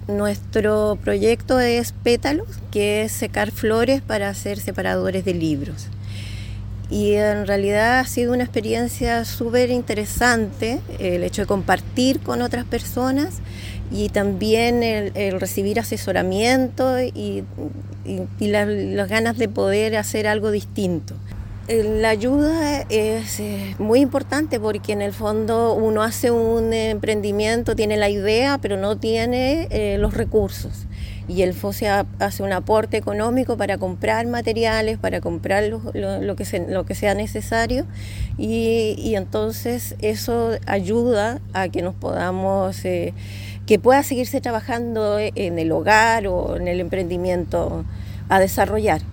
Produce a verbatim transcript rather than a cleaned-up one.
Nuestro proyecto es Pétalos, que es secar flores para hacer separadores de libros. Y en realidad ha sido una experiencia súper interesante el hecho de compartir con otras personas y también el, el recibir asesoramiento y, y, y la, las ganas de poder hacer algo distinto. La ayuda es muy importante porque en el fondo uno hace un emprendimiento, tiene la idea, pero no tiene eh, los recursos. Y el FOSE hace un aporte económico para comprar materiales, para comprar lo, lo, lo, que, se, lo que sea necesario y, y entonces eso ayuda a que nos podamos, eh, que pueda seguirse trabajando en el hogar o en el emprendimiento a desarrollar.